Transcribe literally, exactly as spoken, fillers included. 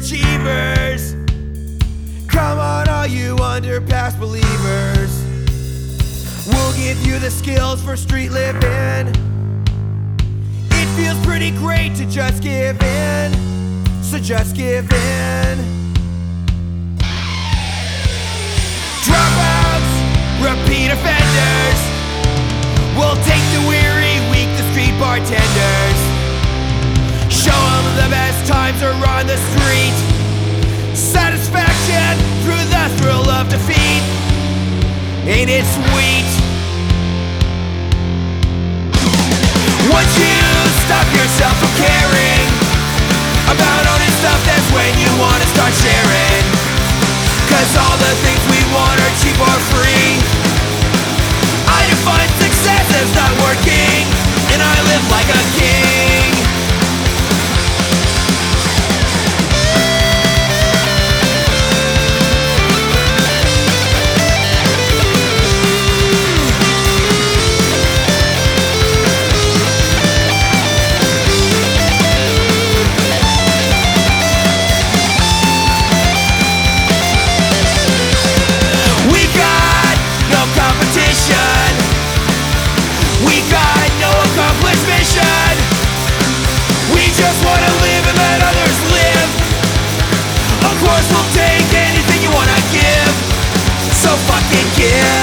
overachievers. Come on, all you underpass believers. We'll give you the skills for street living. It feels pretty great to just give in, so just give in. Dropouts, repeat offenders. We'll take the weary, weak, the street bartenders. Show them the best times are on the street. Satisfaction through the thrill of defeat. Ain't it sweet? Once you stop yourself from caring about owning stuff, that's when you wanna start sharing. Cause all the things we want are cheap or free. I define success as not working, and I live like a king. We got no accomplished mission. We just wanna live and let others live. Of course we'll take anything you wanna give, so fucking give.